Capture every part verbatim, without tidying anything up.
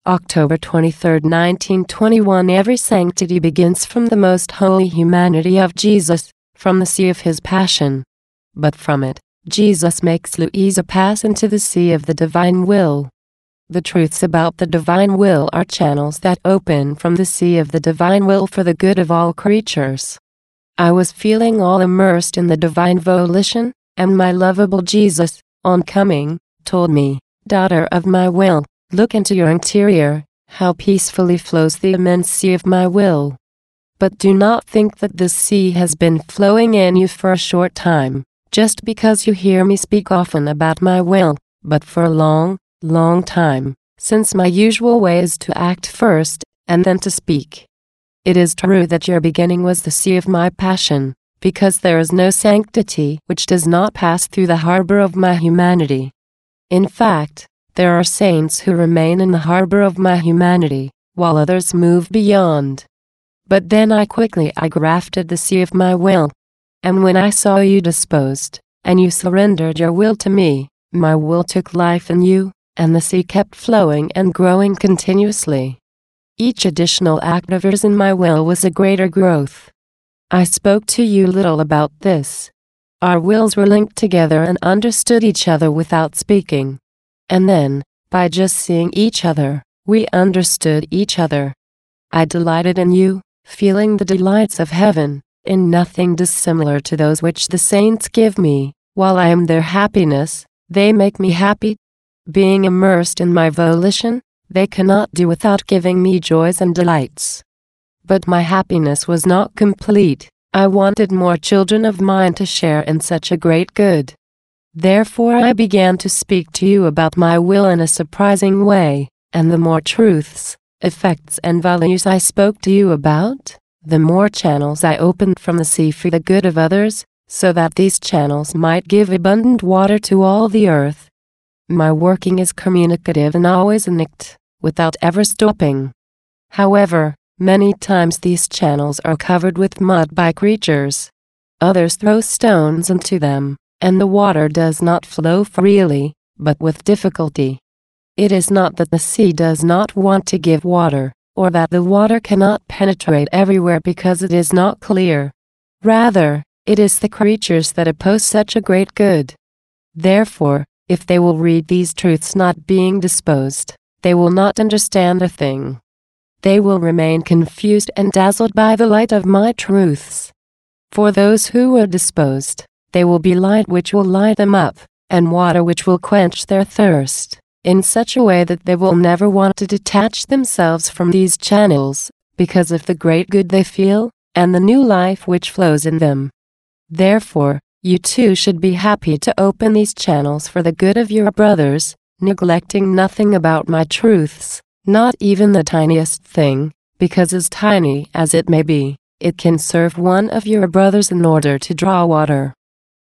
October twenty-third, nineteen twenty-one. Every sanctity begins from the most holy humanity of Jesus, from the sea of his passion. But from it, Jesus makes Louisa pass into the sea of the divine will. The truths about the divine will are channels that open from the sea of the divine will for the good of all creatures. I was feeling all immersed in the divine volition, and my lovable Jesus, on coming, told me, "Daughter of my will, look into your interior, how peacefully flows the immense sea of my will. But do not think that this sea has been flowing in you for a short time, just because you hear me speak often about my will, but for a long, long time, since my usual way is to act first, and then to speak. It is true that your beginning was the sea of my passion, because there is no sanctity which does not pass through the harbor of my humanity. In fact, there are saints who remain in the harbor of my humanity, while others move beyond. But then I quickly I grafted the sea of my will. And when I saw you disposed, and you surrendered your will to me, my will took life in you, and the sea kept flowing and growing continuously. Each additional act of yours in my will was a greater growth. I spoke to you little about this. Our wills were linked together and understood each other without speaking. And then, by just seeing each other, we understood each other. I delighted in you, feeling the delights of heaven, in nothing dissimilar to those which the saints give me. While I am their happiness, they make me happy. Being immersed in my volition, they cannot do without giving me joys and delights. But my happiness was not complete. I wanted more children of mine to share in such a great good. Therefore I began to speak to you about my will in a surprising way, and the more truths, effects and values I spoke to you about, the more channels I opened from the sea for the good of others, so that these channels might give abundant water to all the earth. My working is communicative and always unique, without ever stopping. However, many times these channels are covered with mud by creatures. Others throw stones into them, and the water does not flow freely, but with difficulty. It is not that the sea does not want to give water, or that the water cannot penetrate everywhere because it is not clear. Rather, it is the creatures that oppose such a great good. Therefore, if they will read these truths not being disposed, they will not understand a thing. They will remain confused and dazzled by the light of my truths. For those who are disposed, they will be light which will light them up, and water which will quench their thirst, in such a way that they will never want to detach themselves from these channels, because of the great good they feel, and the new life which flows in them. Therefore, you too should be happy to open these channels for the good of your brothers, neglecting nothing about my truths, not even the tiniest thing, because as tiny as it may be, it can serve one of your brothers in order to draw water.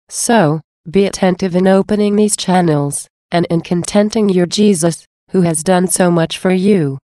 So, be attentive in opening these channels, and in contenting your Jesus, who has done so much for you.